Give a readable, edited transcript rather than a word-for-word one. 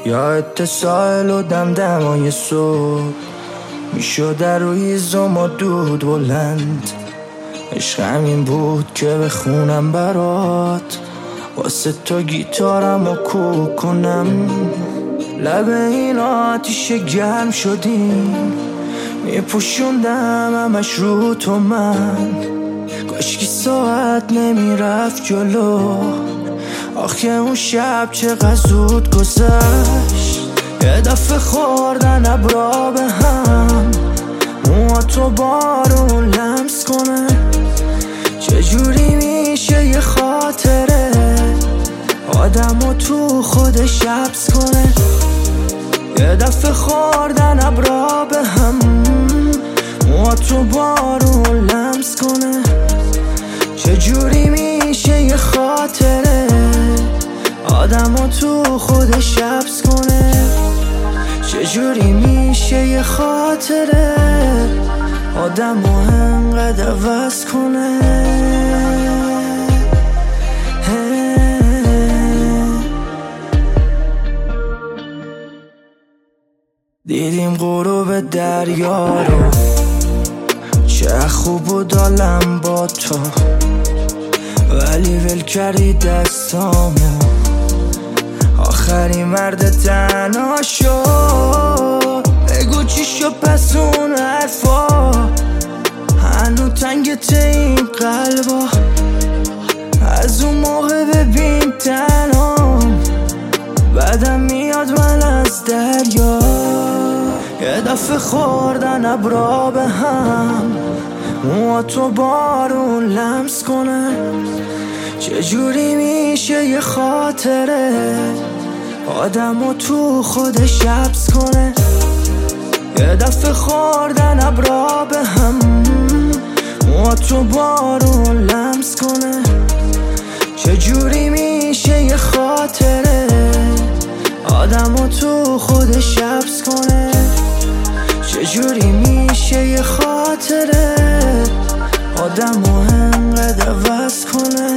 یا اتصال و دمدمای صبح میشد روی زما دود بلند. عشق همین بود که بخونم برات، واسه تو گیتارم و کوک کنم. لب این آتیش گرم شدیم، میپوشوندم همش رو تو من. کاشکی ساعت نمیرفت جلو، آخه اون شب چقدر زود گذشت. یه دفعه خوردن ابرا به هم، موها تو بارون لمس کنه. چجوری میشه یه خاطره آدمو تو خودش حبس کنه؟ یه دفعه خوردن ابرا به هم، موها تو بارون لمس کنه. چجوری میشه یه خاطره آدمو تو خودش حبس کنه؟ چجوری میشه یه خاطره آدمو انقدر عوض کنه؟ دیدیم غروب دریا رو، چه خوب بود عالم با تو، ولی ول کردی دستامو. آخری مرد تنها شد، بگو چی شد پس اون حرفا؟ هنو تنگت این قلبا، از اون موقع ببین تنام. بعدم میاد من از دریا، یه دفعه خوردن ابرا به هم، موها تو بارون لمس کنه. چجوری میشه یه خاطره آدمو تو خودش حبس کنه؟ یه دفعه خوردن ابرا به هم، موها تو بارون لمس کنه. چجوری میشه یه خاطره آدمو تو خودش حبس کنه؟ چجوری میشه یه خاطره آدمو انقدر عوض کنه؟